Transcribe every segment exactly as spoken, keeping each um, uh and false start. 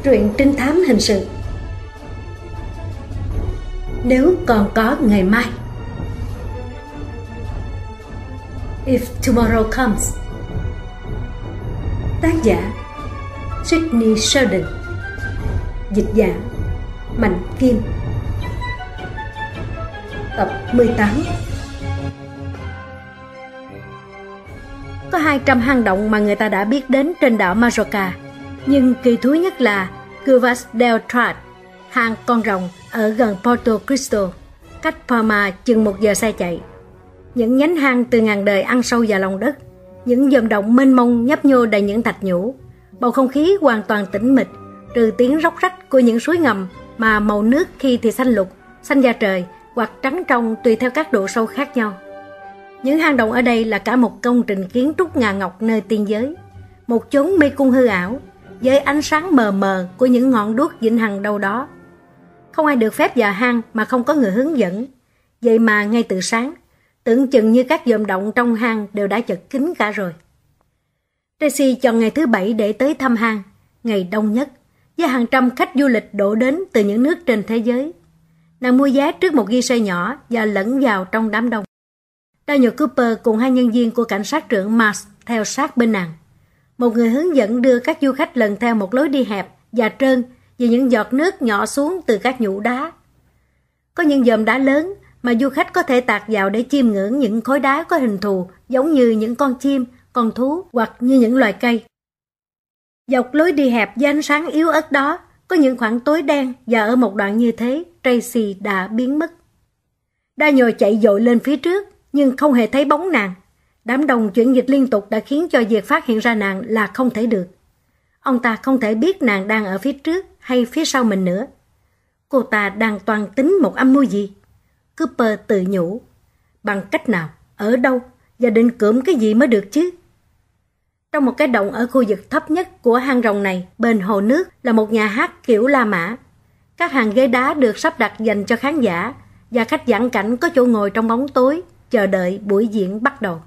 Truyện trinh thám hình sự. Nếu còn có ngày mai. If Tomorrow Comes. Tác giả Sydney Sheldon. Dịch giả Mạnh Kim. Tập mười tám. Có hai trăm hang động mà người ta đã biết đến trên đảo Majorca, nhưng kỳ thú nhất là Cuvas del Trat, hang con rồng ở gần Porto Cristo, cách Palma chừng một giờ xe chạy. Những nhánh hang từ ngàn đời ăn sâu vào lòng đất, những dòm động mênh mông nhấp nhô đầy những thạch nhũ. Bầu không khí hoàn toàn tĩnh mịch, trừ tiếng róc rách của những suối ngầm mà màu nước khi thì xanh lục, xanh da trời hoặc trắng trong tùy theo các độ sâu khác nhau. Những hang động ở đây là cả một công trình kiến trúc ngà ngọc nơi tiên giới, một chốn mê cung hư ảo với ánh sáng mờ mờ của những ngọn đuốc vĩnh hằng đâu đó. Không ai được phép vào hang mà không có người hướng dẫn. Vậy mà ngay từ sáng, tưởng chừng như các dòm động trong hang đều đã chật kín cả rồi. Tracy chọn ngày thứ bảy để tới thăm hang, ngày đông nhất, với hàng trăm khách du lịch đổ đến từ những nước trên thế giới. Nàng mua vé trước một ghi xe nhỏ và lẫn vào trong đám đông. Daniel Cooper cùng hai nhân viên của cảnh sát trưởng Mars theo sát bên nàng. Một người hướng dẫn đưa các du khách lần theo một lối đi hẹp và trơn vì những giọt nước nhỏ xuống từ các nhũ đá. Có những dòm đá lớn mà du khách có thể tạt vào để chiêm ngưỡng những khối đá có hình thù giống như những con chim, con thú hoặc như những loài cây. Dọc lối đi hẹp với ánh sáng yếu ớt đó có những khoảng tối đen, và ở một đoạn như thế Tracy đã biến mất. Daniel chạy dội lên phía trước nhưng không hề thấy bóng nàng. Đám đông chuyển dịch liên tục đã khiến cho việc phát hiện ra nàng là không thể được. Ông ta không thể biết nàng đang ở phía trước hay phía sau mình nữa. Cô ta đang toan tính một âm mưu gì? Cooper tự nhủ. Bằng cách nào? Ở đâu? Và định cưỡng cái gì mới được chứ? Trong một cái động ở khu vực thấp nhất của hang rồng này, bên hồ nước là một nhà hát kiểu La Mã. Các hàng ghế đá được sắp đặt dành cho khán giả, và khách vãn cảnh có chỗ ngồi trong bóng tối, chờ đợi buổi diễn bắt đầu.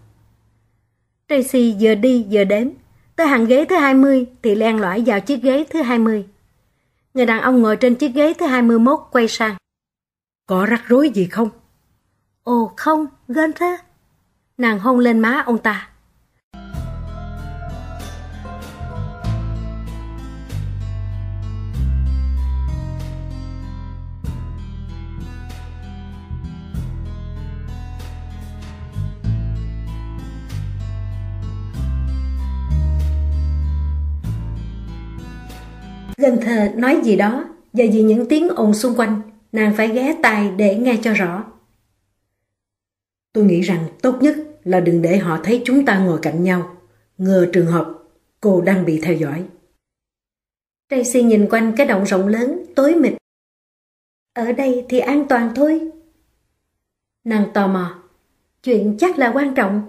Tracy vừa đi vừa đếm. Tới hàng ghế thứ hai mươi thì len lỏi vào chiếc ghế thứ hai mươi. Người đàn ông ngồi trên chiếc ghế thứ hai mươi mốt quay sang. Có rắc rối gì không? Ồ không, Gunther. Nàng hôn lên má ông ta. Gunther nói gì đó, và vì những tiếng ồn xung quanh, nàng phải ghé tai để nghe cho rõ. Tôi nghĩ rằng tốt nhất là đừng để họ thấy chúng ta ngồi cạnh nhau, ngừa trường hợp cô đang bị theo dõi. Tracy nhìn quanh cái động rộng lớn, tối mịt. Ở đây thì an toàn thôi. Nàng tò mò. Chuyện chắc là quan trọng.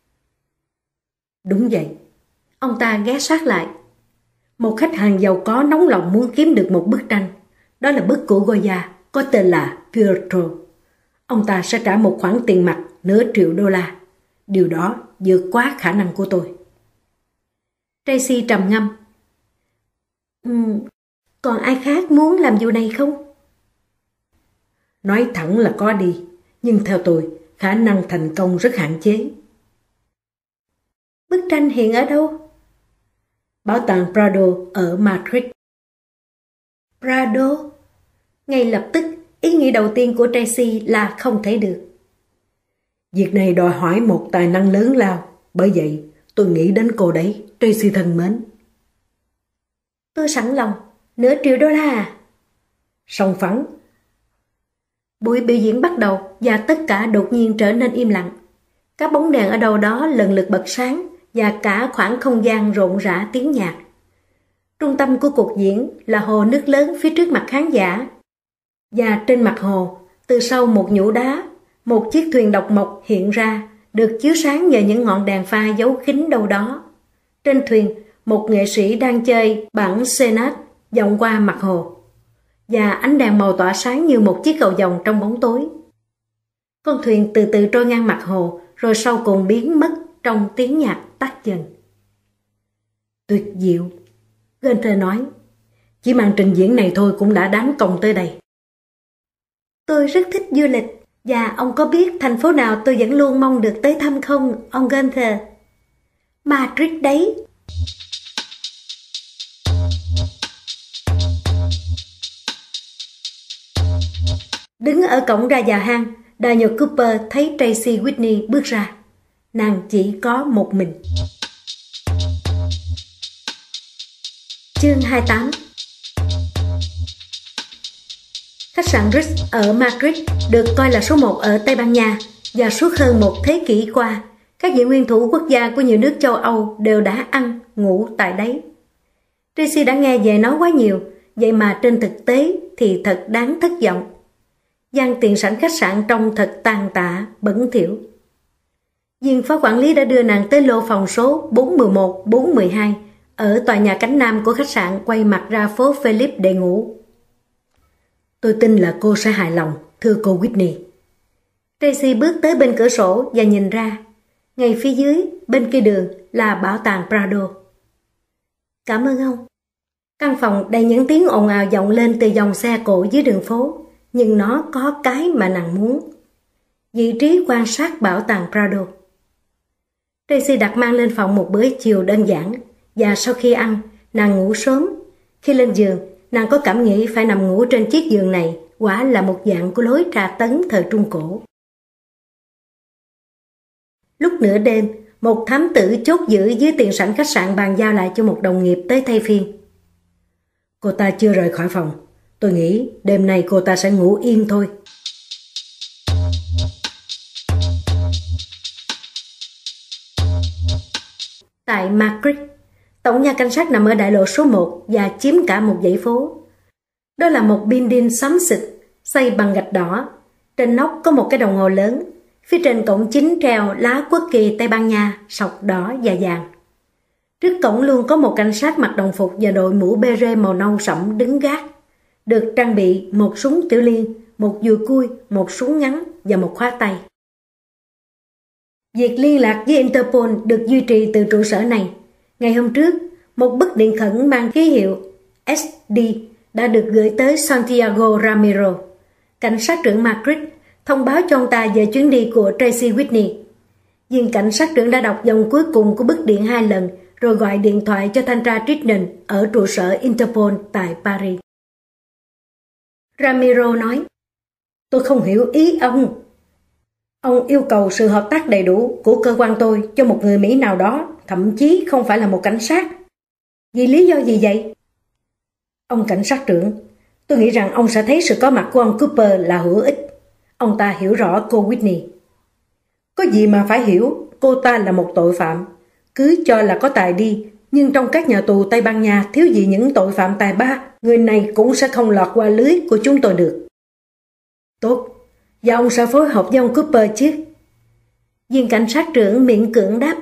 Đúng vậy. Ông ta ghé sát lại. Một khách hàng giàu có nóng lòng muốn kiếm được một bức tranh. Đó là bức của Goya, có tên là Pietro. Ông ta sẽ trả một khoản tiền mặt nửa triệu đô la. Điều đó vượt quá khả năng của tôi. Tracy trầm ngâm. Uhm, còn ai khác muốn làm vụ này không? Nói thẳng là có đi, nhưng theo tôi, khả năng thành công rất hạn chế. Bức tranh hiện ở đâu? Bảo tàng Prado ở Madrid. Prado? Ngay lập tức, ý nghĩ đầu tiên của Tracy là không thể được. Việc này đòi hỏi một tài năng lớn lao, bởi vậy tôi nghĩ đến cô đấy, Tracy thân mến. Tôi sẵn lòng, nửa triệu đô la à? Song phẳng. Buổi biểu diễn bắt đầu và tất cả đột nhiên trở nên im lặng. Các bóng đèn ở đâu đó lần lượt bật sáng và cả khoảng không gian rộn rã tiếng nhạc. Trung tâm của cuộc diễn là hồ nước lớn phía trước mặt khán giả. Và trên mặt hồ, từ sau một nhũ đá, một chiếc thuyền độc mộc hiện ra, được chiếu sáng nhờ những ngọn đèn pha giấu kín đâu đó. Trên thuyền, một nghệ sĩ đang chơi bản Senat vòng qua mặt hồ, và ánh đèn màu tỏa sáng như một chiếc cầu vồng trong bóng tối. Con thuyền từ từ trôi ngang mặt hồ, rồi sau cùng biến mất trong tiếng nhạc tắt dần. Tuyệt diệu, Gunther nói. Chỉ màn trình diễn này thôi cũng đã đáng công tới đây. Tôi rất thích du lịch, và ông có biết thành phố nào tôi vẫn luôn mong được tới thăm không, ông Gunther? Madrid đấy. Đứng ở cổng ra nhà hang, Daniel Cooper thấy Tracy Whitney bước ra. Nàng chỉ có một mình. Chương hai mươi tám. Khách sạn Ritz ở Madrid được coi là số một ở Tây Ban Nha, và suốt hơn một thế kỷ qua, các vị nguyên thủ quốc gia của nhiều nước châu Âu đều đã ăn, ngủ tại đấy. Tracy đã nghe về nó quá nhiều, vậy mà trên thực tế thì thật đáng thất vọng. Gian tiền sảnh khách sạn trông thật tàn tạ, bẩn thỉu. Viên phó quản lý đã đưa nàng tới lô phòng số bốn một một bốn một hai ở tòa nhà cánh nam của khách sạn, quay mặt ra phố Philip để ngủ. Tôi tin là cô sẽ hài lòng, thưa cô Whitney. Tracy bước tới bên cửa sổ và nhìn ra. Ngay phía dưới, bên kia đường là bảo tàng Prado. Cảm ơn ông. Căn phòng đầy những tiếng ồn ào vọng lên từ dòng xe cộ dưới đường phố, nhưng nó có cái mà nàng muốn. Vị trí quan sát bảo tàng Prado. Tracy đặt mang lên phòng một bữa chiều đơn giản, và sau khi ăn, nàng ngủ sớm. Khi lên giường, nàng có cảm nghĩ phải nằm ngủ trên chiếc giường này, quả là một dạng của lối trà tấn thời Trung Cổ. Lúc nửa đêm, một thám tử chốt giữ dưới tiền sảnh khách sạn bàn giao lại cho một đồng nghiệp tới thay phiên. Cô ta chưa rời khỏi phòng. Tôi nghĩ đêm nay cô ta sẽ ngủ yên thôi. Tại Madrid, tổng nhà cảnh sát nằm ở đại lộ số một và chiếm cả một dãy phố. Đó là một building xám xịt, xây bằng gạch đỏ. Trên nóc có một cái đồng hồ lớn. Phía trên cổng chính treo lá quốc kỳ Tây Ban Nha, sọc đỏ và vàng. Trước cổng luôn có một cảnh sát mặc đồng phục và đội mũ bê rê màu nâu sẫm đứng gác. Được trang bị một súng tiểu liên, một dùi cui, một súng ngắn và một khóa tay. Việc liên lạc với Interpol được duy trì từ trụ sở này. Ngày hôm trước, một bức điện khẩn mang ký hiệu ét đê đã được gửi tới Santiago Ramiro, cảnh sát trưởng Madrid, thông báo cho ông ta về chuyến đi của Tracy Whitney. Viên cảnh sát trưởng đã đọc dòng cuối cùng của bức điện hai lần, rồi gọi điện thoại cho thanh tra Triton ở trụ sở Interpol tại Paris. Ramiro nói, tôi không hiểu ý ông. Ông yêu cầu sự hợp tác đầy đủ của cơ quan tôi cho một người Mỹ nào đó, thậm chí không phải là một cảnh sát. Vì lý do gì vậy? Ông cảnh sát trưởng, tôi nghĩ rằng ông sẽ thấy sự có mặt của ông Cooper là hữu ích. Ông ta hiểu rõ cô Whitney. Có gì mà phải hiểu, cô ta là một tội phạm. Cứ cho là có tài đi, nhưng trong các nhà tù Tây Ban Nha thiếu gì những tội phạm tài ba, người này cũng sẽ không lọt qua lưới của chúng tôi được. Tốt, và ông sẽ phối hợp với ông Cooper chứ? Viên cảnh sát trưởng miễn cưỡng đáp.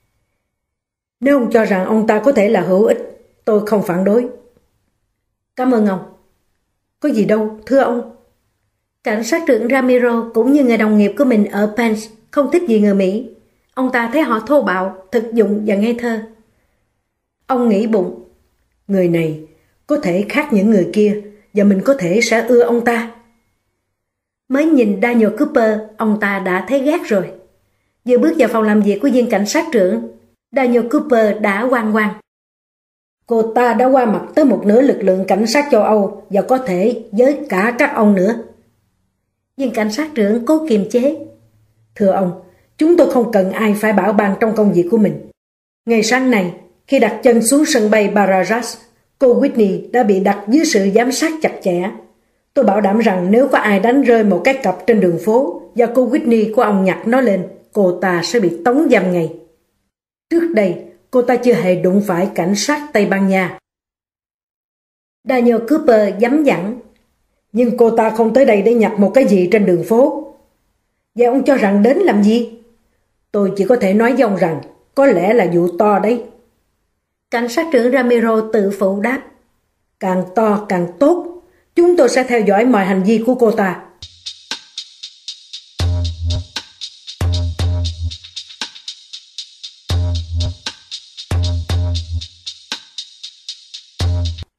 Nếu ông cho rằng ông ta có thể là hữu ích, tôi không phản đối. Cảm ơn ông. Có gì đâu, thưa ông. Cảnh sát trưởng Ramiro cũng như người đồng nghiệp của mình ở Pence không thích gì người Mỹ. Ông ta thấy họ thô bạo, thực dụng và ngây thơ. Ông nghĩ bụng, người này có thể khác những người kia và mình có thể sẽ ưa ông ta. Mới nhìn Daniel Cooper, ông ta đã thấy ghét rồi. Vừa bước vào phòng làm việc của viên cảnh sát trưởng, Daniel Cooper đã oan oan. Cô ta đã qua mặt tới một nửa lực lượng cảnh sát châu Âu và có thể với cả các ông nữa. Viên cảnh sát trưởng cố kiềm chế. Thưa ông, chúng tôi không cần ai phải bảo ban trong công việc của mình. Ngày sáng này, khi đặt chân xuống sân bay Barajas, cô Whitney đã bị đặt dưới sự giám sát chặt chẽ. Tôi bảo đảm rằng nếu có ai đánh rơi một cái cặp trên đường phố và cô Whitney của ông nhặt nó lên, cô ta sẽ bị tống giam ngay. Trước đây, cô ta chưa hề đụng phải cảnh sát Tây Ban Nha. Daniel Cooper dám dẳng. Nhưng cô ta không tới đây để nhặt một cái gì trên đường phố. Vậy ông cho rằng đến làm gì? Tôi chỉ có thể nói với ông rằng có lẽ là vụ to đấy. Cảnh sát trưởng Ramiro tự phụ đáp. Càng to càng tốt. Chúng tôi sẽ theo dõi mọi hành vi của cô ta.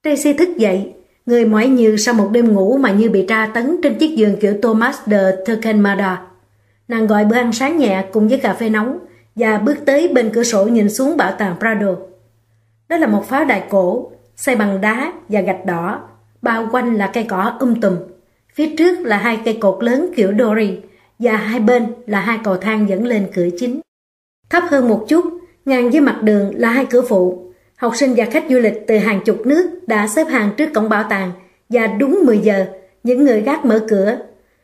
Tracy thức dậy, người mỏi như sau một đêm ngủ mà như bị tra tấn trên chiếc giường kiểu Thomas de Torquemada. Nàng gọi bữa ăn sáng nhẹ cùng với cà phê nóng và bước tới bên cửa sổ nhìn xuống bảo tàng Prado. Đó là một pháo đài cổ, xây bằng đá và gạch đỏ, bao quanh là cây cỏ um tùm. Phía trước là hai cây cột lớn kiểu Dory và hai bên là hai cầu thang dẫn lên cửa chính. Thấp hơn một chút, ngang với mặt đường là hai cửa phụ. Học sinh và khách du lịch từ hàng chục nước đã xếp hàng trước cổng bảo tàng và đúng mười giờ, những người gác mở cửa.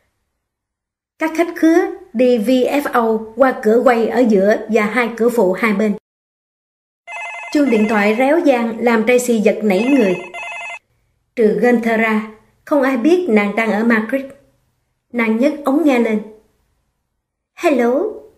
Các khách khứa đi vê ép o qua cửa quay ở giữa và hai cửa phụ hai bên. Chuông điện thoại réo vang làm Tracy giật nảy người. Trừ Gunther ra, không ai biết nàng đang ở Madrid. Nàng nhấc ống nghe lên. Hello.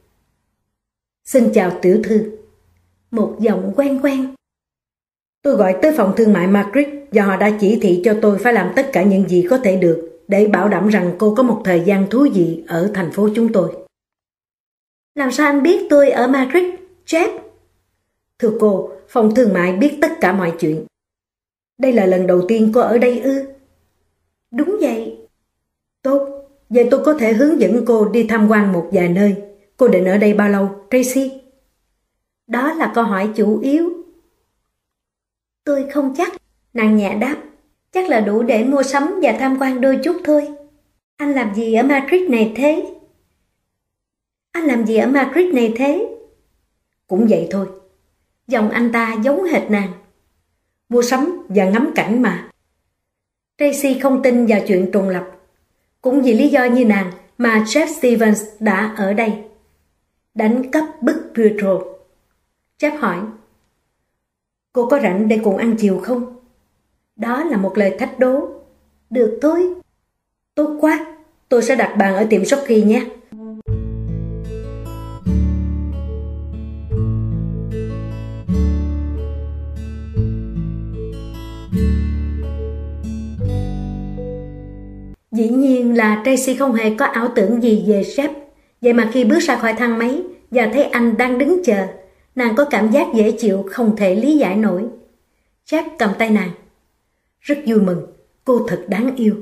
Xin chào tiểu thư. Một giọng quen quen. Tôi gọi tới phòng thương mại Madrid và họ đã chỉ thị cho tôi phải làm tất cả những gì có thể được để bảo đảm rằng cô có một thời gian thú vị ở thành phố chúng tôi. Làm sao anh biết tôi ở Madrid, Jeff? Thưa cô, phòng thương mại biết tất cả mọi chuyện. Đây là lần đầu tiên cô ở đây ư? Đúng vậy. Tốt, vậy tôi có thể hướng dẫn cô đi tham quan một vài nơi. Cô định ở đây bao lâu, Tracy? Đó là câu hỏi chủ yếu. Tôi không chắc, nàng nhẹ đáp. Chắc là đủ để mua sắm và tham quan đôi chút thôi. Anh làm gì ở Madrid này thế? Anh làm gì ở Madrid này thế? Cũng vậy thôi. Giọng anh ta giống hệt nàng. Mua sắm và ngắm cảnh mà. Tracy không tin vào chuyện trùng lập. Cũng vì lý do như nàng mà Jeff Stevens đã ở đây. Đánh cắp bức Pietro. Jeff hỏi. Cô có rảnh để cùng ăn chiều không? Đó là một lời thách đố. Được thôi. Tốt quá. Tôi sẽ đặt bàn ở tiệm Shocky nhé. Dĩ nhiên là Tracy không hề có ảo tưởng gì về Jeff. Vậy mà khi bước ra khỏi thang máy và thấy anh đang đứng chờ, nàng có cảm giác dễ chịu không thể lý giải nổi. Jeff cầm tay nàng. Rất vui mừng, cô thật đáng yêu.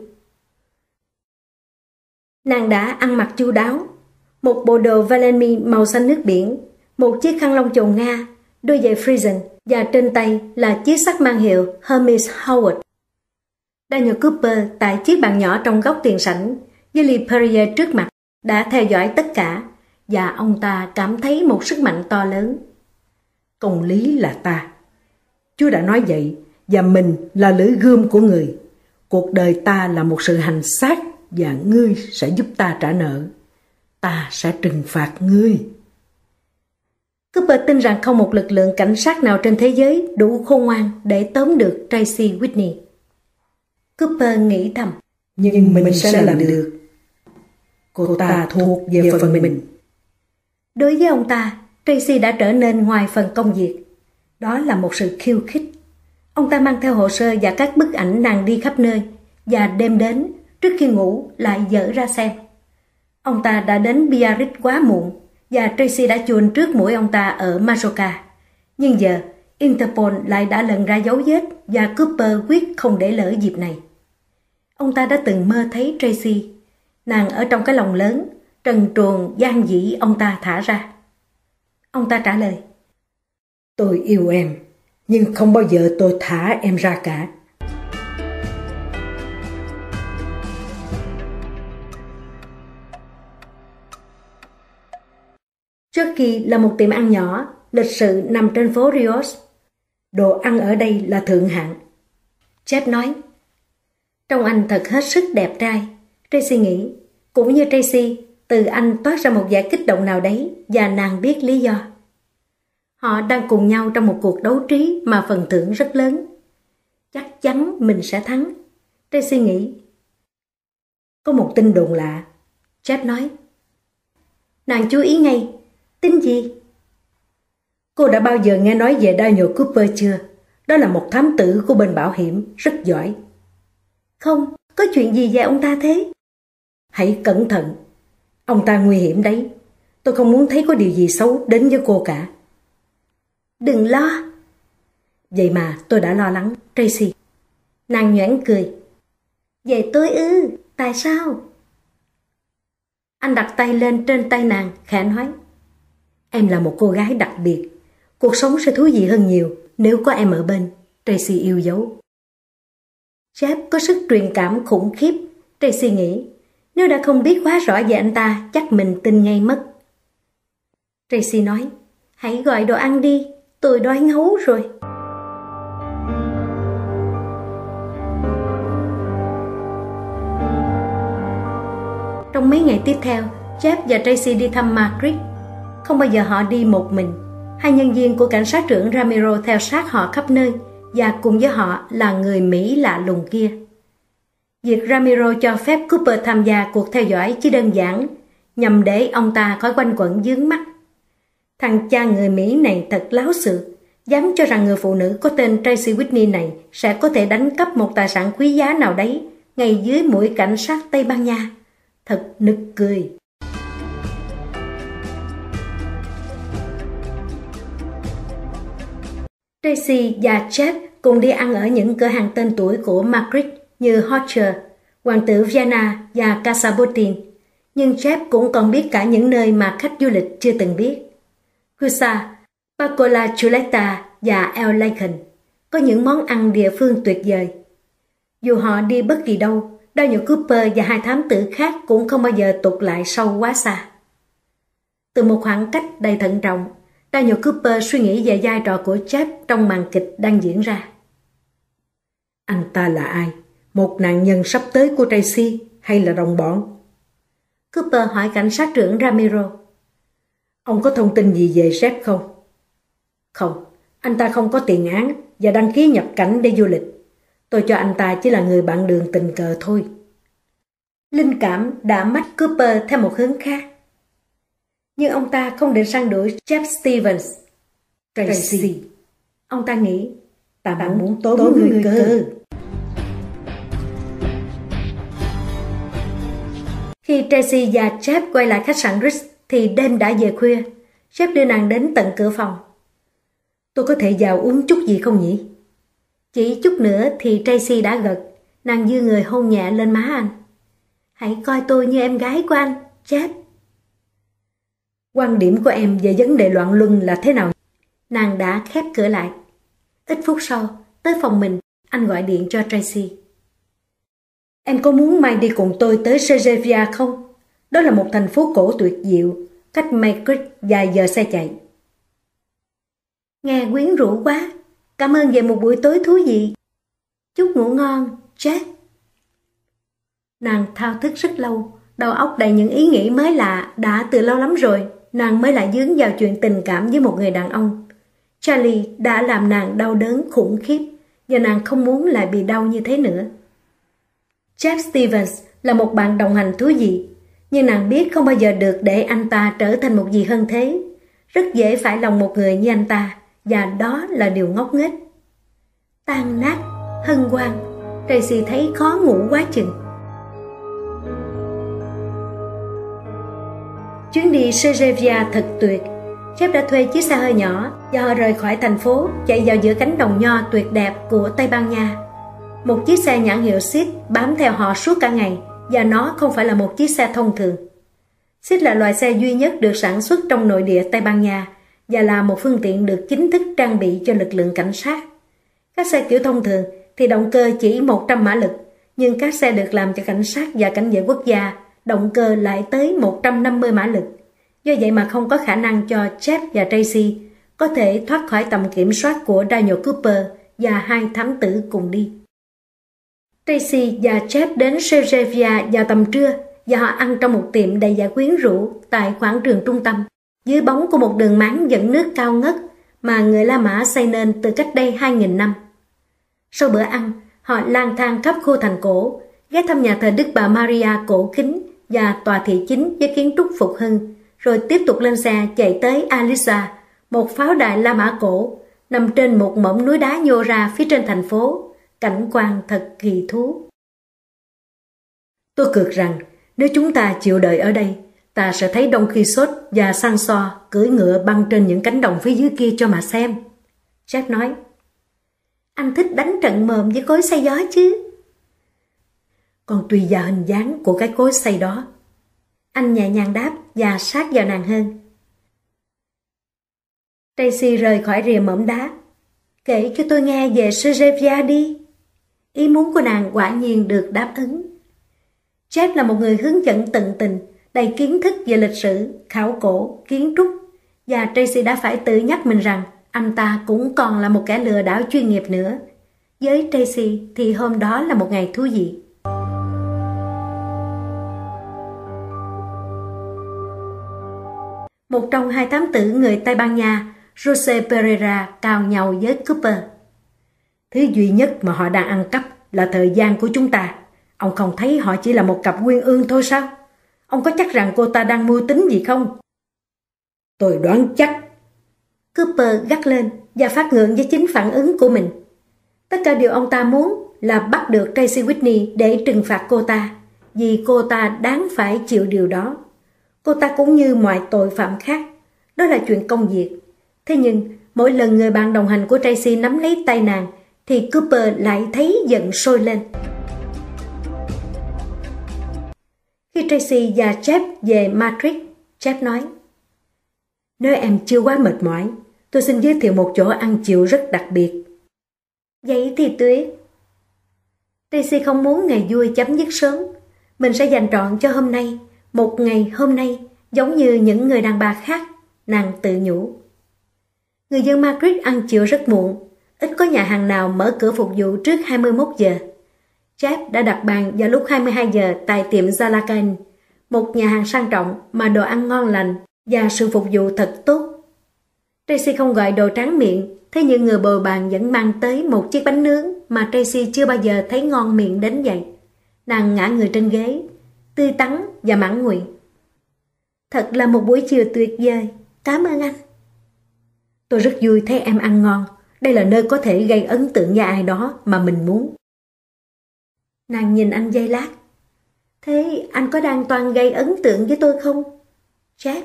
Nàng đã ăn mặc chu đáo. Một bộ đồ Valemy màu xanh nước biển, một chiếc khăn lông chồn Nga, đôi giày Friesen và trên tay là chiếc sắt mang hiệu Hermes Howard. Daniel Cooper tại chiếc bàn nhỏ trong góc tiền sảnh với ly Perrier trước mặt đã theo dõi tất cả và ông ta cảm thấy một sức mạnh to lớn. Công lý là ta. Chúa đã nói vậy và mình là lưỡi gươm của người. Cuộc đời ta là một sự hành xác và ngươi sẽ giúp ta trả nợ. Ta sẽ trừng phạt ngươi. Cooper tin rằng không một lực lượng cảnh sát nào trên thế giới đủ khôn ngoan để tóm được Tracy Whitney. Cooper nghĩ thầm. Nhưng, Nhưng mình, mình sẽ làm được. được. Cô ta thuộc về phần mình. mình. Đối với ông ta, Tracy đã trở nên ngoài phần công việc. Đó là một sự khiêu khích. Ông ta mang theo hồ sơ và các bức ảnh nàng đi khắp nơi và đêm đến, trước khi ngủ lại dở ra xem. Ông ta đã đến Biarritz quá muộn và Tracy đã chuồn trước mũi ông ta ở Majorca. Nhưng giờ, Interpol lại đã lần ra dấu vết và Cooper quyết không để lỡ dịp này. Ông ta đã từng mơ thấy Tracy. Nàng ở trong cái lồng lớn, trần truồng gian dĩ ông ta thả ra. Ông ta trả lời. Tôi yêu em, nhưng không bao giờ tôi thả em ra cả. Turkey là một tiệm ăn nhỏ, lịch sự nằm trên phố Rios. Đồ ăn ở đây là thượng hạng. Jeff nói. Trông anh thật hết sức đẹp trai. Tracy nghĩ. Cũng như Tracy, từ anh toát ra một vẻ kích động nào đấy và nàng biết lý do. Họ đang cùng nhau trong một cuộc đấu trí mà phần thưởng rất lớn. Chắc chắn mình sẽ thắng. Tracy nghĩ. Có một tin đồn lạ. Jeff nói. Nàng chú ý ngay. Tin gì? Cô đã bao giờ nghe nói về Daniel Cooper chưa? Đó là một thám tử của bên bảo hiểm, rất giỏi. Không, có chuyện gì về ông ta thế? Hãy cẩn thận. Ông ta nguy hiểm đấy. Tôi không muốn thấy có điều gì xấu đến với cô cả. Đừng lo. Vậy mà tôi đã lo lắng, Tracy. Nàng nhoẻn cười. Về tôi ư, tại sao? Anh đặt tay lên trên tay nàng, khẽ nói. Em là một cô gái đặc biệt. Cuộc sống sẽ thú vị hơn nhiều nếu có em ở bên. Tracy yêu dấu. Jeff có sức truyền cảm khủng khiếp. Tracy nghĩ, nếu đã không biết quá rõ về anh ta, chắc mình tin ngay mất. Tracy nói, hãy gọi đồ ăn đi, tôi đói ngấu rồi. Trong mấy ngày tiếp theo, Jeff và Tracy đi thăm Margaret. Không bao giờ họ đi một mình. Hai nhân viên của cảnh sát trưởng Ramiro theo sát họ khắp nơi, và cùng với họ là người Mỹ lạ lùng kia. Việc Ramiro cho phép Cooper tham gia cuộc theo dõi chỉ đơn giản, nhằm để ông ta khỏi quanh quẩn vướng mắc. Thằng cha người Mỹ này thật láo xược, dám cho rằng người phụ nữ có tên Tracy Whitney này sẽ có thể đánh cắp một tài sản quý giá nào đấy ngay dưới mũi cảnh sát Tây Ban Nha. Thật nực cười. Tracy và Jeff cùng đi ăn ở những cửa hàng tên tuổi của Margaret như Hocher, Hoàng tử Vienna và Casa Botin. Nhưng Jeff cũng còn biết cả những nơi mà khách du lịch chưa từng biết. Cusa, Paccola Chuleta và El Lacon có những món ăn địa phương tuyệt vời. Dù họ đi bất kỳ đâu, Daniel Cooper và hai thám tử khác cũng không bao giờ tụt lại sâu quá xa. Từ một khoảng cách đầy thận trọng, Daniel Cooper suy nghĩ về vai trò của Jeff trong màn kịch đang diễn ra. Anh ta là ai? Một nạn nhân sắp tới của Tracy hay là đồng bọn? Cooper hỏi cảnh sát trưởng Ramiro. Ông có thông tin gì về Jeff không? Không, anh ta không có tiền án và đăng ký nhập cảnh để du lịch. Tôi cho anh ta chỉ là người bạn đường tình cờ thôi. Linh cảm đã mách Cooper theo một hướng khác. Nhưng ông ta không định săn đuổi Jeff Stevens. Tracy. Tracy. Ông ta nghĩ, ta bạn muốn tóm người, người cơ. Khi Tracy và Jeff quay lại khách sạn Ritz thì đêm đã về khuya. Jeff đưa nàng đến tận cửa phòng. Tôi có thể vào uống chút gì không nhỉ? Chỉ chút nữa thì Tracy đã gật. Nàng đưa người hôn nhẹ lên má anh. Hãy coi tôi như em gái của anh, Jeff. Quan điểm của em về vấn đề loạn luân là thế nào? Nàng đã khép cửa lại. Ít phút sau, tới phòng mình, anh gọi điện cho Tracy. Em có muốn mai đi cùng tôi tới Segovia không? Đó là một thành phố cổ tuyệt diệu, cách Madrid vài giờ xe chạy. Nghe quyến rũ quá. Cảm ơn về một buổi tối thú vị. Chúc ngủ ngon, Jack. Nàng thao thức rất lâu, đầu óc đầy những ý nghĩ mới lạ. Đã từ lâu lắm rồi, nàng mới lại dướng vào chuyện tình cảm với một người đàn ông. Charlie đã làm nàng đau đớn khủng khiếp, và nàng không muốn lại bị đau như thế nữa. Jeff Stevens là một bạn đồng hành thú vị, nhưng nàng biết không bao giờ được để anh ta trở thành một gì hơn thế. Rất dễ phải lòng một người như anh ta, và đó là điều ngốc nghếch. Tan nát, hân hoan, Tracy thấy khó ngủ quá chừng. Chuyến đi Segovia thật tuyệt. Jeff đã thuê chiếc xe hơi nhỏ và họ rời khỏi thành phố, chạy vào giữa cánh đồng nho tuyệt đẹp của Tây Ban Nha. Một chiếc xe nhãn hiệu Seat bám theo họ suốt cả ngày, và nó không phải là một chiếc xe thông thường. Seat là loại xe duy nhất được sản xuất trong nội địa Tây Ban Nha và là một phương tiện được chính thức trang bị cho lực lượng cảnh sát. Các xe kiểu thông thường thì động cơ chỉ một trăm mã lực, nhưng các xe được làm cho cảnh sát và cảnh vệ quốc gia, động cơ lại tới một trăm năm mươi mã lực. Do vậy mà không có khả năng cho Jeff và Tracy có thể thoát khỏi tầm kiểm soát của Daniel Cooper và hai thám tử cùng đi. Tracy và Jeff đến Segovia vào tầm trưa và họ ăn trong một tiệm đầy vẻ quyến rũ tại quảng trường trung tâm, dưới bóng của một đường máng dẫn nước cao ngất mà người La Mã xây nên từ cách đây hai nghìn năm. Sau bữa ăn, họ lang thang khắp khu thành cổ, ghé thăm nhà thờ Đức Bà Maria cổ kính và tòa thị chính với kiến trúc phục hưng, rồi tiếp tục lên xe chạy tới Alisa, một pháo đài La Mã cổ, nằm trên một mỏm núi đá nhô ra phía trên thành phố, cảnh quan thật kỳ thú. Tôi cược rằng nếu chúng ta chịu đợi ở đây, ta sẽ thấy Don Quixote và Sancho cưỡi ngựa băng trên những cánh đồng phía dưới kia cho mà xem. Jack nói. Anh thích đánh trận mồm với cối xay gió chứ? Còn tùy vào hình dáng của cái cối xay đó. Anh nhẹ nhàng đáp và sát vào nàng hơn. Tracy rời khỏi rìa mỏm đá. Kể cho tôi nghe về Sejevia đi. Ý muốn của nàng quả nhiên được đáp ứng. Jeff là một người hướng dẫn tận tình, đầy kiến thức về lịch sử, khảo cổ, kiến trúc, và Tracy đã phải tự nhắc mình rằng anh ta cũng còn là một kẻ lừa đảo chuyên nghiệp nữa. Với Tracy thì hôm đó là một ngày thú vị. Một trong hai thám tử người Tây Ban Nha, Jose Pereira, cào nhau với Cooper. Thứ duy nhất mà họ đang ăn cắp là thời gian của chúng ta. Ông không thấy họ chỉ là một cặp uyên ương thôi sao? Ông có chắc rằng cô ta đang mưu tính gì không? Tôi đoán chắc. Cooper gắt lên và phát ngượng với chính phản ứng của mình. Tất cả điều ông ta muốn là bắt được Tracy Whitney để trừng phạt cô ta, vì cô ta đáng phải chịu điều đó. Cô ta cũng như mọi tội phạm khác, đó là chuyện công việc. Thế nhưng, mỗi lần người bạn đồng hành của Tracy nắm lấy tay nàng, thì Cooper lại thấy giận sôi lên. Khi Tracy và Jeff về Madrid, Jeff nói: Nếu em chưa quá mệt mỏi, tôi xin giới thiệu một chỗ ăn chiều rất đặc biệt. Vậy thì tuyệt. Tracy không muốn ngày vui chấm dứt sớm. Mình sẽ dành trọn cho hôm nay, một ngày hôm nay, giống như những người đàn bà khác, nàng tự nhủ. Người dân Madrid ăn chiều rất muộn, ít có nhà hàng nào mở cửa phục vụ trước hai mươi mốt giờ. Jeff đã đặt bàn vào lúc hai mươi hai giờ tại tiệm Zalacan, một nhà hàng sang trọng mà đồ ăn ngon lành và sự phục vụ thật tốt. Tracy không gọi đồ tráng miệng, thế nhưng người bồi bàn vẫn mang tới một chiếc bánh nướng mà Tracy chưa bao giờ thấy ngon miệng đến vậy. Nàng ngã người trên ghế, tươi tắn và mãn nguyện. Thật là một buổi chiều tuyệt vời, cảm ơn anh. Tôi rất vui thấy em ăn ngon, đây là nơi có thể gây ấn tượng với ai đó mà mình muốn. Nàng nhìn anh giây lát. Thế anh có đang toàn gây ấn tượng với tôi không, Jeff?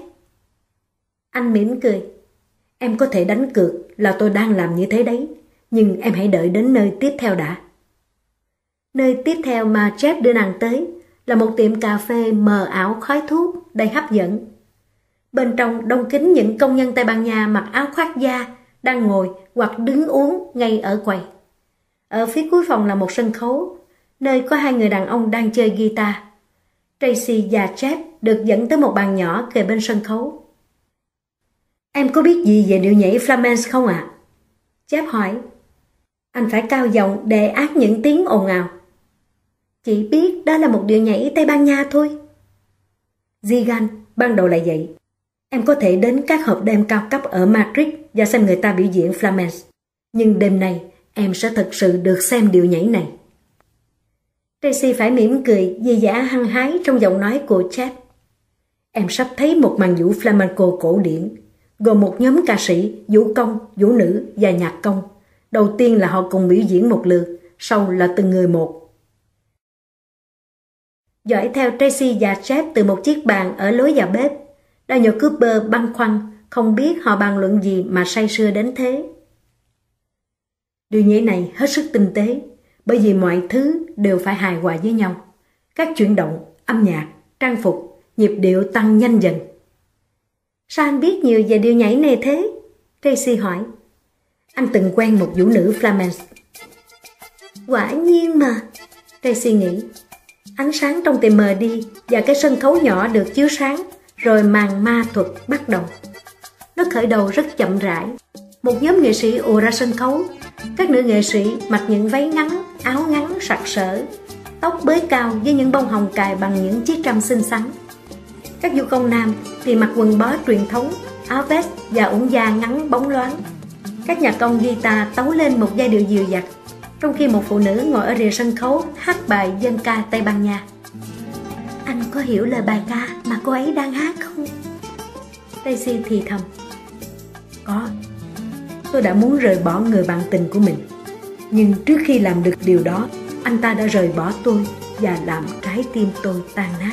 Anh mỉm cười. Em có thể đánh cược là tôi đang làm như thế đấy, nhưng em hãy đợi đến nơi tiếp theo đã. Nơi tiếp theo mà Jeff đưa nàng tới là một tiệm cà phê mờ ảo khói thuốc đầy hấp dẫn. Bên trong đông kín những công nhân Tây Ban Nha mặc áo khoác da đang ngồi hoặc đứng uống ngay ở quầy. Ở phía cuối phòng là một sân khấu, nơi có hai người đàn ông đang chơi guitar. Tracy và Jeff được dẫn tới một bàn nhỏ kề bên sân khấu. Em có biết gì về điệu nhảy Flamenco không ạ? À? Jeff hỏi. Anh phải cao giọng để át những tiếng ồn ào. Chỉ biết đó là một điệu nhảy Tây Ban Nha thôi. Zigan, ban đầu là vậy. Em có thể đến các hộp đêm cao cấp ở Madrid và xem người ta biểu diễn Flamenco. Nhưng đêm nay em sẽ thực sự được xem điệu nhảy này. Tracy phải mỉm cười vì vẻ hăng hái trong giọng nói của Jeff. Em sắp thấy một màn vũ flamenco cổ điển, gồm một nhóm ca sĩ, vũ công, vũ nữ và nhạc công. Đầu tiên là họ cùng biểu diễn một lượt, sau là từng người một. Dõi theo Tracy và Jeff từ một chiếc bàn ở lối vào bếp, Daniel Cooper băn khoăn, không biết họ bàn luận gì mà say sưa đến thế. Điệu nhảy này hết sức tinh tế, bởi vì mọi thứ đều phải hài hòa với nhau. Các chuyển động, âm nhạc, trang phục, nhịp điệu tăng nhanh dần. Sao anh biết nhiều về điệu nhảy này thế? Tracy hỏi. Anh từng quen một vũ nữ Flamenco. Quả nhiên mà, Tracy nghĩ. Ánh sáng trong tiệm mờ đi và cái sân khấu nhỏ được chiếu sáng, rồi màn ma thuật bắt đầu. Nó khởi đầu rất chậm rãi. Một nhóm nghệ sĩ ùa ra sân khấu. Các nữ nghệ sĩ mặc những váy ngắn, áo ngắn sặc sỡ, tóc bới cao với những bông hồng cài bằng những chiếc trâm xinh xắn. Các vũ công nam thì mặc quần bó truyền thống, áo vest và ủng da ngắn bóng loáng. Các nhạc công guitar tấu lên một giai điệu dịu dặt, trong khi một phụ nữ ngồi ở rìa sân khấu hát bài dân ca Tây Ban Nha. Anh có hiểu lời bài ca mà cô ấy đang hát không? Tracy thì thầm. Có. Tôi đã muốn rời bỏ người bạn tình của mình, nhưng trước khi làm được điều đó, anh ta đã rời bỏ tôi và làm trái tim tôi tan nát.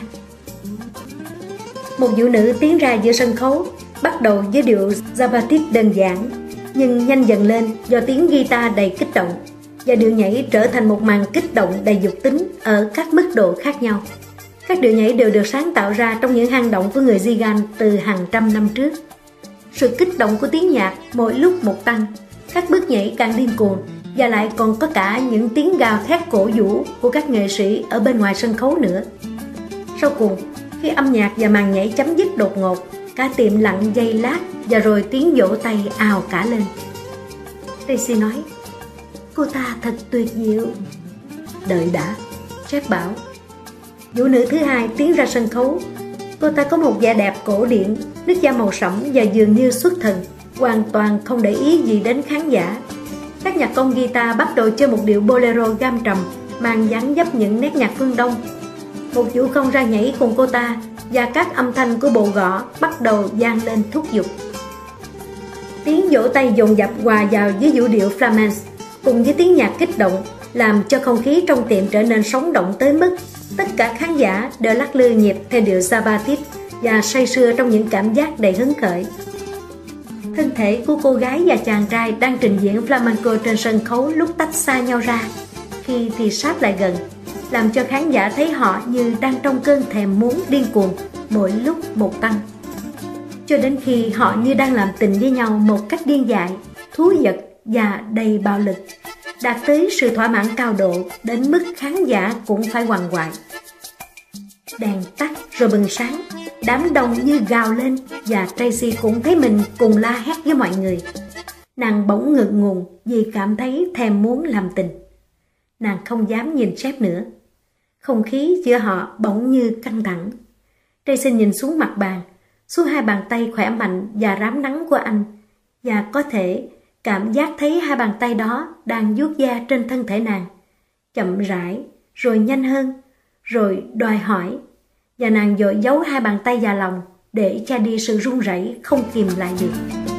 Một vũ nữ tiến ra giữa sân khấu, bắt đầu với điệu Zapatit đơn giản. nhưng nhanh dần lên do tiếng guitar đầy kích động, và điệu nhảy trở thành một màn kích động đầy dục tính ở các mức độ khác nhau. Các điệu nhảy đều được sáng tạo ra trong những hang động của người Zigan từ hàng trăm năm trước. Sự kích động của tiếng nhạc mỗi lúc một tăng, các bước nhảy càng điên cuồng, và lại còn có cả những tiếng gào thét cổ vũ của các nghệ sĩ ở bên ngoài sân khấu nữa. Sau cùng, khi âm nhạc và màn nhảy chấm dứt đột ngột, cả tiệm lặng giây lát và rồi tiếng vỗ tay ào cả lên. Tracy nói, cô ta thật tuyệt diệu. Đợi đã, Jeff bảo. Vũ nữ thứ hai tiến ra sân khấu. Cô ta có một vẻ đẹp cổ điển, nước da màu sẫm và dường như xuất thần, hoàn toàn không để ý gì đến khán giả. Các nhạc công guitar bắt đầu chơi một điệu bolero gam trầm, mang dáng dấp những nét nhạc phương Đông. Một vũ công ra nhảy cùng cô ta, và các âm thanh của bộ gõ bắt đầu vang lên thúc giục. Tiếng vỗ tay dồn dập hòa vào với vũ điệu flamenco cùng với tiếng nhạc kích động, làm cho không khí trong tiệm trở nên sống động tới mức tất cả khán giả đều lắc lư nhịp theo điệu Zabatit và say sưa trong những cảm giác đầy hứng khởi. Thân thể của cô gái và chàng trai đang trình diễn flamenco trên sân khấu lúc tách xa nhau ra, khi thì sát lại gần, làm cho khán giả thấy họ như đang trong cơn thèm muốn điên cuồng mỗi lúc một tăng, cho đến khi họ như đang làm tình với nhau một cách điên dại, thú vật và đầy bạo lực, đạt tới sự thỏa mãn cao độ đến mức khán giả cũng phải quằn quại. Đèn tắt rồi bừng sáng, đám đông như gào lên, và Tracy cũng thấy mình cùng la hét với mọi người. Nàng bỗng ngượng ngùng vì cảm thấy thèm muốn làm tình. Nàng không dám nhìn Jeff nữa. Không khí giữa họ bỗng như căng thẳng. Tracy nhìn xuống mặt bàn, xuống hai bàn tay khỏe mạnh và rám nắng của anh, và có thể cảm giác thấy hai bàn tay đó đang vuốt da trên thân thể nàng, chậm rãi, rồi nhanh hơn, rồi đòi hỏi, và nàng vội giấu hai bàn tay vào lòng để che đi sự run rẩy không kìm lại được.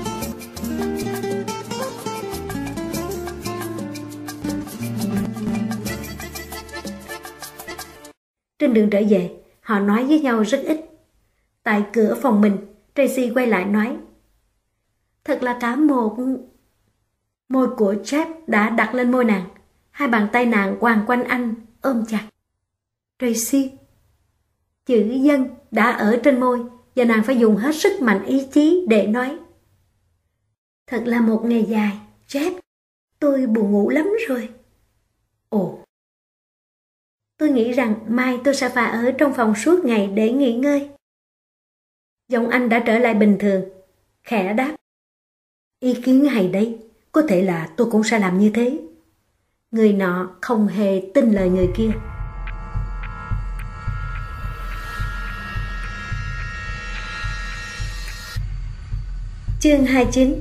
Trên đường trở về, họ nói với nhau rất ít. Tại cửa phòng mình, Tracy quay lại nói, thật là cả một... Môi của Jeff đã đặt lên môi nàng. Hai bàn tay nàng quàng quanh anh, ôm chặt. Tracy. Chữ dân đã ở trên môi, và nàng phải dùng hết sức mạnh ý chí để nói. Thật là một ngày dài, Jeff. Tôi buồn ngủ lắm rồi. Ồ. Tôi nghĩ rằng mai tôi sẽ phải ở trong phòng suốt ngày để nghỉ ngơi. Giọng anh đã trở lại bình thường, khẽ đáp. Ý kiến hay đấy, có thể là tôi cũng sẽ làm như thế. Người nọ không hề tin lời người kia. Chương hai mươi chín.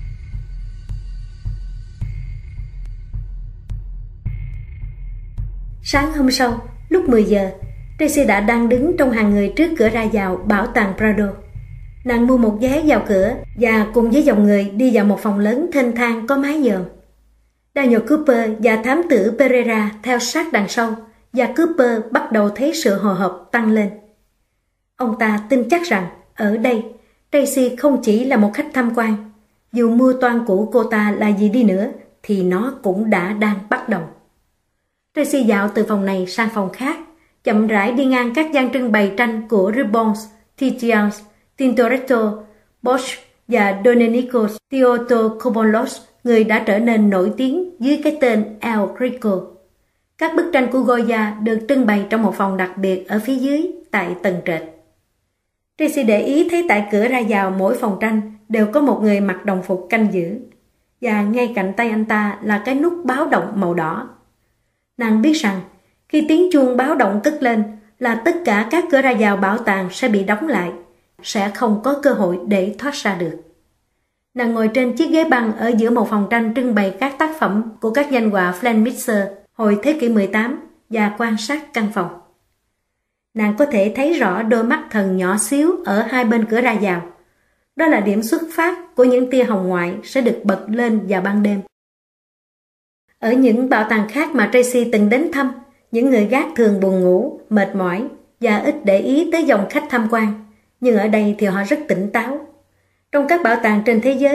Sáng hôm sau, lúc mười giờ, Tracy đã đang đứng trong hàng người trước cửa ra vào bảo tàng Prado. Nàng mua một vé vào cửa và cùng với dòng người đi vào một phòng lớn thênh thang có mái dòm. Daniel Cooper và thám tử Pereira theo sát đằng sau, và Cooper bắt đầu thấy sự hồi hộp tăng lên. Ông ta tin chắc rằng ở đây Tracy không chỉ là một khách tham quan. Dù mua toan của cô ta là gì đi nữa thì nó cũng đã đang bắt đầu. Tracy dạo từ phòng này sang phòng khác, chậm rãi đi ngang các gian trưng bày tranh của Rubens, Titian, Tintoretto, Bosch và Domenico Theotokoupoulos, người đã trở nên nổi tiếng dưới cái tên El Greco. Các bức tranh của Goya được trưng bày trong một phòng đặc biệt ở phía dưới tại tầng trệt. Tracy để ý thấy tại cửa ra vào mỗi phòng tranh đều có một người mặc đồng phục canh giữ, và ngay cạnh tay anh ta là cái nút báo động màu đỏ. Nàng biết rằng khi tiếng chuông báo động cất lên là tất cả các cửa ra vào bảo tàng sẽ bị đóng lại, sẽ không có cơ hội để thoát ra được. Nàng ngồi trên chiếc ghế băng ở giữa một phòng tranh trưng bày các tác phẩm của các danh họa Flemmitzer hồi thế kỷ mười tám và quan sát căn phòng. Nàng có thể thấy rõ đôi mắt thần nhỏ xíu ở hai bên cửa ra vào. Đó là điểm xuất phát của những tia hồng ngoại sẽ được bật lên vào ban đêm. Ở những bảo tàng khác mà Tracy từng đến thăm, những người gác thường buồn ngủ, mệt mỏi và ít để ý tới dòng khách tham quan. Nhưng ở đây thì họ rất tỉnh táo. Trong các bảo tàng trên thế giới,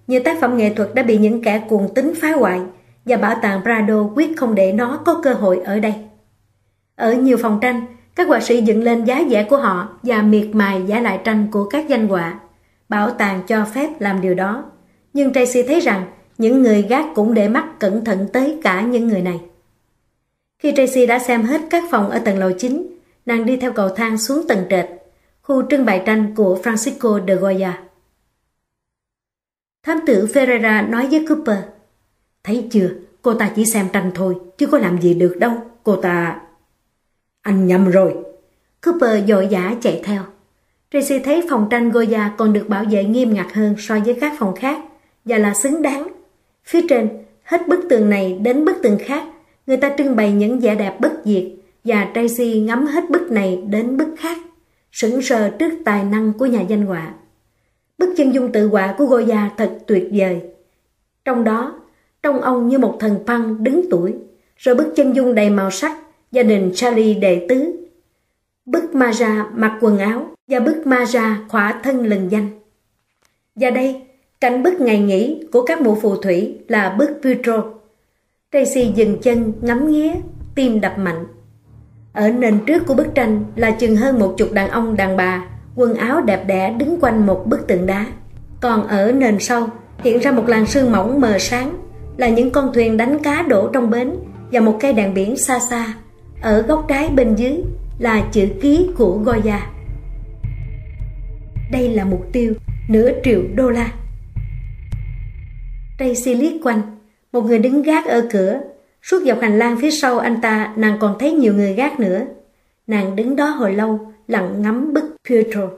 Nhiều tác phẩm nghệ thuật đã bị những kẻ cuồng tín phá hoại và bảo tàng Prado quyết không để nó có cơ hội ở đây. Ở nhiều phòng tranh, các họa sĩ dựng lên giá vẽ của họ và miệt mài vẽ lại tranh của các danh họa. Bảo tàng cho phép làm điều đó, nhưng Tracy thấy rằng những người gác cũng để mắt cẩn thận tới cả những người này. Khi Tracy đã xem hết các phòng ở tầng lầu chính, nàng đi theo cầu thang xuống tầng trệt, khu trưng bày tranh của Francisco de Goya. Thám tử Ferreira nói với Cooper, thấy chưa, cô ta chỉ xem tranh thôi, chứ có làm gì được đâu, cô ta... Anh nhầm rồi. Cooper vội vã chạy theo. Tracy thấy phòng tranh Goya còn được bảo vệ nghiêm ngặt hơn so với các phòng khác, và là xứng đáng. Phía trên, hết bức tường này đến bức tường khác, người ta trưng bày những vẻ đẹp bất diệt, và Tracy ngắm hết bức này đến bức khác, sững sờ trước tài năng của nhà danh họa. Bức chân dung tự họa của Goya thật tuyệt vời. Trong đó, trông ông như một thần Pan đứng tuổi, rồi bức chân dung đầy màu sắc, gia đình Charlie đệ tứ, bức Maja mặc quần áo và bức Maja khỏa thân lừng danh. Và đây, cảnh bức ngày nghỉ của các mụ phù thủy là bức Pietro. Tracy dừng chân ngắm nghía, tim đập mạnh. Ở nền trước của bức tranh là chừng hơn một chục đàn ông đàn bà, quần áo đẹp đẽ đứng quanh một bức tượng đá. Còn ở nền sau hiện ra một làn sương mỏng mờ sáng, là những con thuyền đánh cá đổ trong bến và một cây đèn biển xa xa. Ở góc trái bên dưới là chữ ký của Goya. Đây là mục tiêu nửa triệu đô la. Tracy liếc quanh, một người đứng gác ở cửa. Suốt dọc hành lang phía sau anh ta, nàng còn thấy nhiều người gác nữa. Nàng đứng đó hồi lâu, lặng ngắm bức Pietro.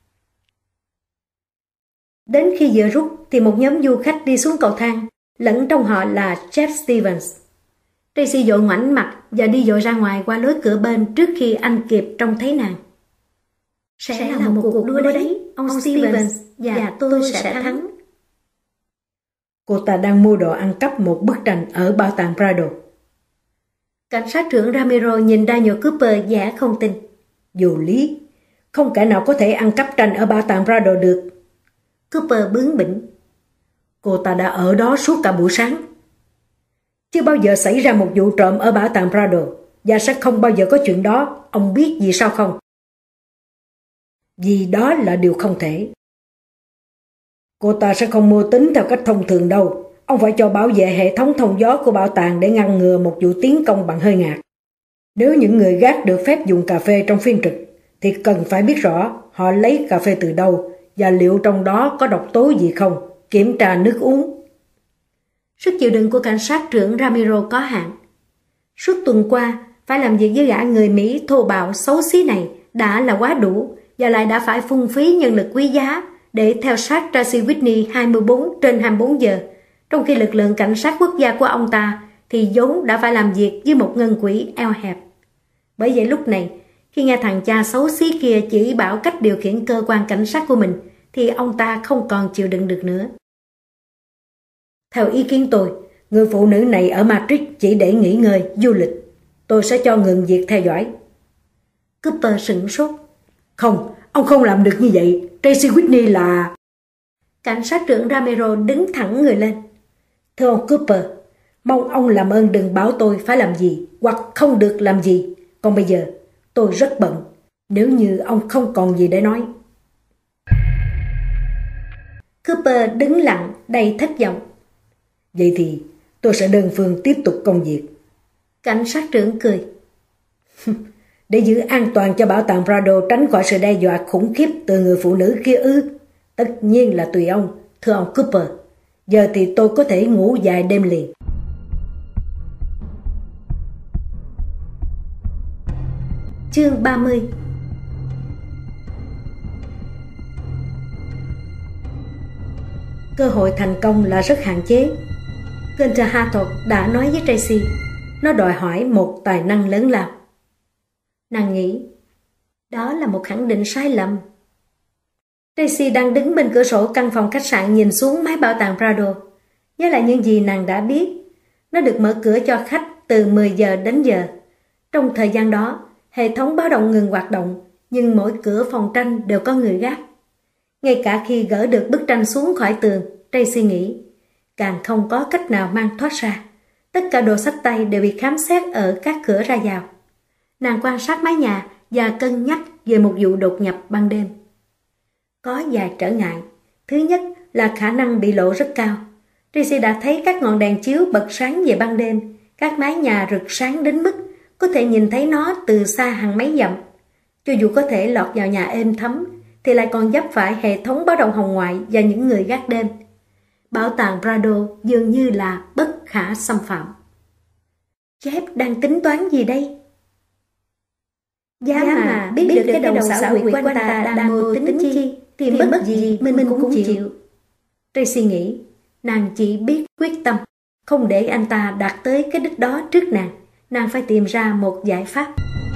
Đến khi vừa rút thì một nhóm du khách đi xuống cầu thang, lẫn trong họ là Jeff Stevens. Tracy vội ngoảnh mặt và đi vội ra ngoài qua lối cửa bên trước khi anh kịp trông thấy nàng. Sẽ, sẽ là, là một cuộc đua đấy, ông, ông Stevens, và, và tôi, tôi sẽ thắng. thắng. Cô ta đang mua đồ ăn cắp một bức tranh ở bảo tàng Prado. Cảnh sát trưởng Ramiro nhìn Daniel Cooper giả không tin. Vô lý, không kẻ nào có thể ăn cắp tranh ở bảo tàng Prado được. Cooper bướng bỉnh. Cô ta đã ở đó suốt cả buổi sáng. Chưa bao giờ xảy ra một vụ trộm ở bảo tàng Prado, và sẽ không bao giờ có chuyện đó, ông biết vì sao không? Vì đó là điều không thể. Cô ta sẽ không mưu tính theo cách thông thường đâu. Ông phải cho bảo vệ hệ thống thông gió của bảo tàng để ngăn ngừa một vụ tiến công bằng hơi ngạt. Nếu những người gác được phép dùng cà phê trong phiên trực, thì cần phải biết rõ họ lấy cà phê từ đâu và liệu trong đó có độc tố gì không. Kiểm tra nước uống. Sức chịu đựng của cảnh sát trưởng Ramiro có hạn. Suốt tuần qua, phải làm việc với gã người Mỹ thô bạo xấu xí này đã là quá đủ, và lại đã phải phung phí nhân lực quý giá để theo sát Tracy Whitney hai mươi bốn trên hai mươi bốn giờ, trong khi lực lượng cảnh sát quốc gia của ông ta thì vốn đã phải làm việc với một ngân quỹ eo hẹp. Bởi vậy lúc này, khi nghe thằng cha xấu xí kia chỉ bảo cách điều khiển cơ quan cảnh sát của mình, thì ông ta không còn chịu đựng được nữa. Theo ý kiến tôi, người phụ nữ này ở Madrid chỉ để nghỉ ngơi, du lịch. Tôi sẽ cho ngừng việc theo dõi. Cooper sửng sốt. Không, ông không làm được như vậy. Tracy Whitney là... Cảnh sát trưởng Ramiro đứng thẳng người lên. Thưa ông Cooper, mong ông làm ơn đừng bảo tôi phải làm gì hoặc không được làm gì. Còn bây giờ, tôi rất bận. Nếu như ông không còn gì để nói. Cooper đứng lặng, đầy thất vọng. Vậy thì tôi sẽ đơn phương tiếp tục công việc. Cảnh sát trưởng cười. Để giữ an toàn cho bảo tàng Prado tránh khỏi sự đe dọa khủng khiếp từ người phụ nữ kia ư? Tất nhiên là tùy ông, thưa ông Cooper. Giờ thì tôi có thể ngủ vài đêm liền. Chương ba mươi. Cơ hội thành công là rất hạn chế. Günther Hartog đã nói với Tracy, nó đòi hỏi một tài năng lớn lao. Nàng nghĩ, đó là một khẳng định sai lầm. Tracy đang đứng bên cửa sổ căn phòng khách sạn nhìn xuống mái bảo tàng Prado. Nhớ lại những gì nàng đã biết. Nó được mở cửa cho khách từ mười giờ đến giờ. Trong thời gian đó, hệ thống báo động ngừng hoạt động, nhưng mỗi cửa phòng tranh đều có người gác. Ngay cả khi gỡ được bức tranh xuống khỏi tường, Tracy nghĩ. Càng không có cách nào mang thoát ra. Tất cả đồ xách tay đều bị khám xét ở các cửa ra vào. Nàng quan sát mái nhà và cân nhắc về một vụ đột nhập ban đêm. Có vài trở ngại. Thứ nhất là khả năng bị lộ rất cao. Tracy đã thấy các ngọn đèn chiếu bật sáng về ban đêm, các mái nhà rực sáng đến mức có thể nhìn thấy nó từ xa hàng mấy dặm. Cho dù có thể lọt vào nhà êm thấm, thì lại còn vấp phải hệ thống báo động hồng ngoại và những người gác đêm. Bảo tàng Prado dường như là bất khả xâm phạm. Jeff đang tính toán gì đây? Giá mà, mà biết, biết được cái đầu xảo quyệt của anh ta đang mưu tính chi, thì mất gì mình, mình cũng chịu. chịu. Tracy nghĩ, nàng chỉ biết quyết tâm, không để anh ta đạt tới cái đích đó trước nàng. Nàng phải tìm ra một giải pháp.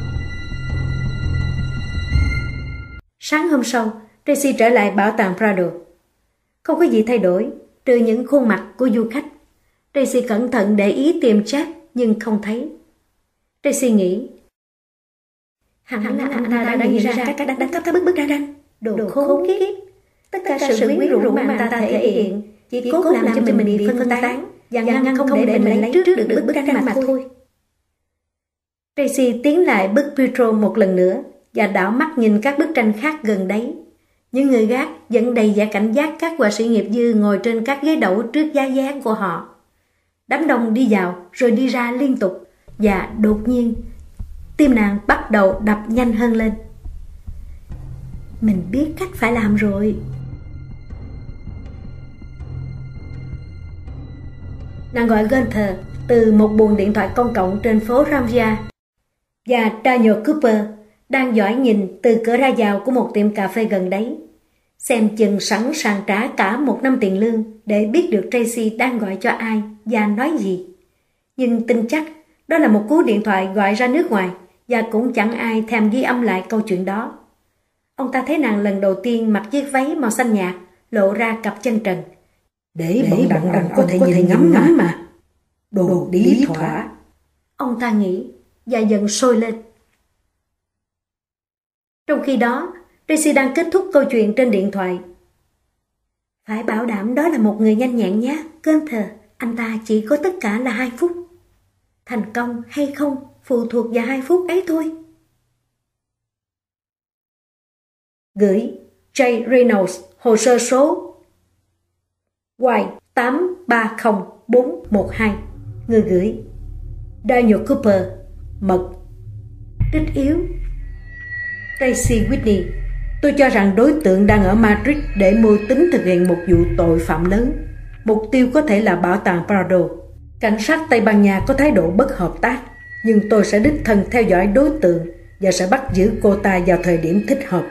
Sáng hôm sau, Tracy trở lại bảo tàng Prado. Không có gì thay đổi, trừ những khuôn mặt của du khách. Tracy cẩn thận để ý tìm Jeff nhưng không thấy. Tracy nghĩ, hẳn là anh ta đã nghĩ ra các cách đánh cắp các bức bức ra ranh. Đồ khốn kiếp. Tất cả sự quyến rũ mà anh ta thể hiện chỉ cố làm cho mình bị phân tán và ngăn không để mình lấy trước được bức bức tranh mà thôi. Tracy tiến lại bức Pietro một lần nữa và đảo mắt nhìn các bức tranh khác gần đấy. Những người gác vẫn đầy vẻ cảnh giác các họa sĩ nghiệp dư ngồi trên các ghế đẩu trước giá dáng của họ. Đám đông đi vào rồi đi ra liên tục và đột nhiên tim nàng bắt đầu đập nhanh hơn lên. Mình biết cách phải làm rồi. Nàng gọi Gunther từ một buồng điện thoại công cộng trên phố Ramia, và Daniel Cooper đang dõi nhìn từ cửa ra vào của một tiệm cà phê gần đấy. Xem chừng sẵn sàng trả cả một năm tiền lương để biết được Tracy đang gọi cho ai và nói gì. Nhưng tin chắc đó là một cú điện thoại gọi ra nước ngoài và cũng chẳng ai thèm ghi âm lại câu chuyện đó. Ông ta thấy nàng lần đầu tiên mặc chiếc váy màu xanh nhạt, lộ ra cặp chân trần. Để, để bọn đàn có thể nhìn ngắm ngắm mà. Đồ, đồ lý thỏa. Ông ta nghĩ và dần sôi lên. Trong khi đó, Tracy đang kết thúc câu chuyện trên điện thoại. Phải bảo đảm đó là một người nhanh nhẹn nhé, Gunther. Anh ta chỉ có tất cả là hai phút. Thành công hay không phụ thuộc vào hai phút ấy thôi. Gửi J. Reynolds, hồ sơ số Y tám ba không bốn một hai. Người gửi Daniel Cooper. Mật Trích yếu Tracy Whitney. Tôi cho rằng đối tượng đang ở Madrid để mưu tính thực hiện một vụ tội phạm lớn. Mục tiêu có thể là bảo tàng Prado. Cảnh sát Tây Ban Nha có thái độ bất hợp tác, nhưng tôi sẽ đích thân theo dõi đối tượng và sẽ bắt giữ cô ta vào thời điểm thích hợp.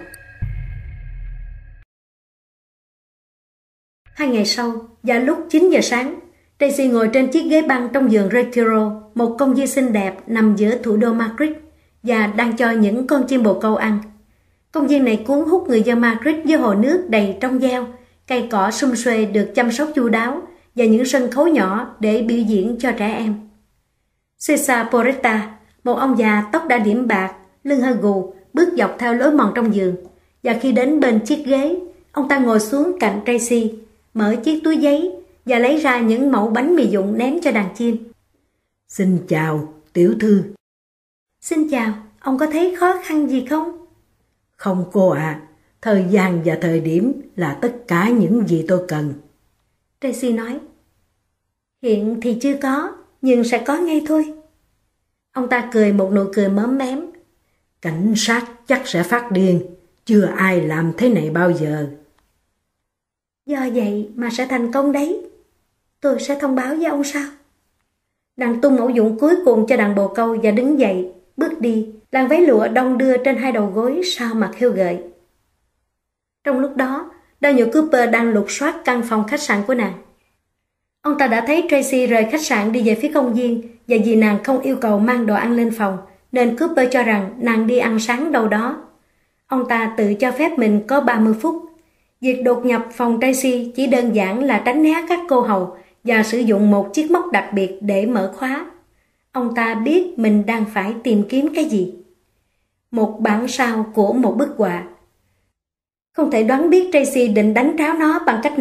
Hai ngày sau, vào lúc chín giờ sáng, Tracy ngồi trên chiếc ghế băng trong vườn Retiro, một công viên xinh đẹp nằm giữa thủ đô Madrid, và đang cho những con chim bồ câu ăn. Công viên này cuốn hút người dân Madrid với hồ nước đầy trong veo, cây cỏ sum xuê được chăm sóc chu đáo và những sân khấu nhỏ để biểu diễn cho trẻ em. Cesar Porretta, một ông già tóc đã điểm bạc, lưng hơi gù, bước dọc theo lối mòn trong vườn, và khi đến bên chiếc ghế, ông ta ngồi xuống cạnh Tracy, mở chiếc túi giấy và lấy ra những mẩu bánh mì vụn ném cho đàn chim. Xin chào, tiểu thư. Xin chào, ông có thấy khó khăn gì không? Không cô ạ, à, thời gian và thời điểm là tất cả những gì tôi cần. Tracy nói. Hiện thì chưa có, nhưng sẽ có ngay thôi. Ông ta cười một nụ cười mớm mém. Cảnh sát chắc sẽ phát điên, chưa ai làm thế này bao giờ. Do vậy mà sẽ thành công đấy. Tôi sẽ thông báo với ông sao? Nàng tung mẫu dụng cuối cùng cho đàn bồ câu và đứng dậy, bước đi, làn váy lụa đong đưa trên hai đầu gối sao mà khêu gợi. Trong lúc đó, Daniel Cooper đang lục soát căn phòng khách sạn của nàng. Ông ta đã thấy Tracy rời khách sạn đi về phía công viên, và vì nàng không yêu cầu mang đồ ăn lên phòng, nên Cooper cho rằng nàng đi ăn sáng đâu đó. Ông ta tự cho phép mình có ba mươi phút. Việc đột nhập phòng Tracy chỉ đơn giản là tránh né các cô hầu và sử dụng một chiếc móc đặc biệt để mở khóa. Ông ta biết mình đang phải tìm kiếm cái gì. Một bản sao của một bức họa. Không thể đoán biết Tracy định đánh tráo nó bằng cách nào,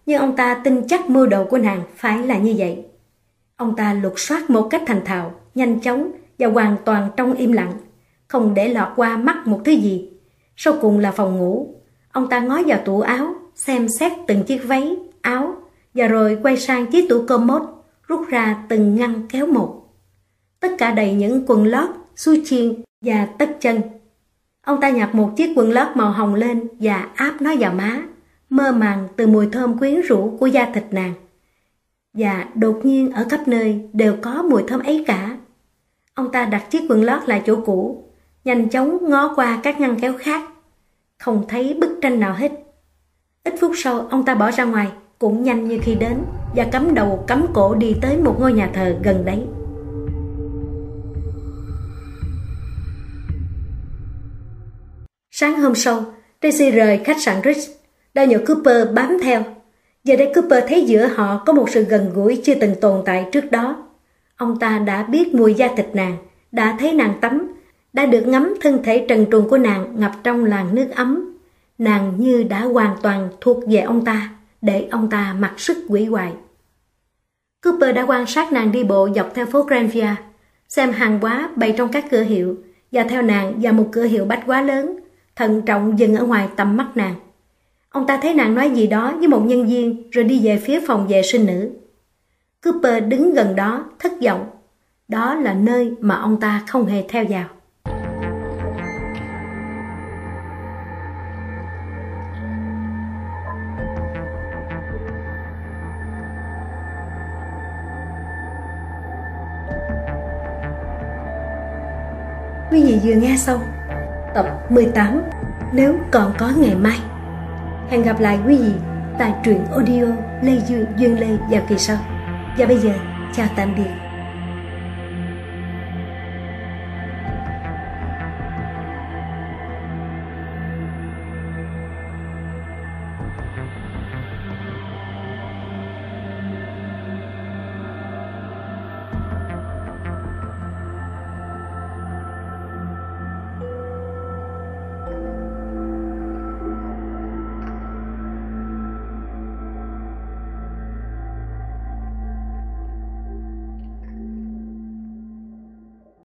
nhưng ông ta tin chắc mưu đồ của nàng phải là như vậy. Ông ta lục soát một cách thành thạo, nhanh chóng và hoàn toàn trong im lặng, không để lọt qua mắt một thứ gì. Sau cùng là phòng ngủ. Ông ta ngó vào tủ áo, xem xét từng chiếc váy, áo, và rồi quay sang chiếc tủ commode, rút ra từng ngăn kéo một. Tất cả đầy những quần lót, xuôi chiên và tất chân. Ông ta nhặt một chiếc quần lót màu hồng lên và áp nó vào má, mơ màng từ mùi thơm quyến rũ của da thịt nàng. Và đột nhiên ở khắp nơi đều có mùi thơm ấy cả. Ông ta đặt chiếc quần lót lại chỗ cũ, nhanh chóng ngó qua các ngăn kéo khác. Không thấy bức tranh nào hết. Ít phút sau ông ta bỏ ra ngoài, cũng nhanh như khi đến, và cắm đầu cắm cổ đi tới một ngôi nhà thờ gần đấy. Sáng hôm sau, Tracy rời khách sạn Ritz, Daniel Cooper bám theo. Giờ đây Cooper thấy giữa họ có một sự gần gũi chưa từng tồn tại trước đó. Ông ta đã biết mùi da thịt nàng, đã thấy nàng tắm, đã được ngắm thân thể trần truồng của nàng ngập trong làn nước ấm. Nàng như đã hoàn toàn thuộc về ông ta, để ông ta mặc sức quỷ hoại. Cooper đã quan sát nàng đi bộ dọc theo phố Granville, xem hàng hóa bày trong các cửa hiệu, và theo nàng vào một cửa hiệu bách hóa lớn, thận trọng dừng ở ngoài tầm mắt nàng. Ông ta thấy nàng nói gì đó với một nhân viên rồi đi về phía phòng vệ sinh nữ. Cooper đứng gần đó, thất vọng. Đó là nơi mà ông ta không hề theo vào. Quý vị vừa nghe xong tập mười tám Nếu còn có ngày mai. Hẹn gặp lại quý vị tại truyện audio Lê Duyên Lê vào kỳ sau. Và bây giờ, chào tạm biệt.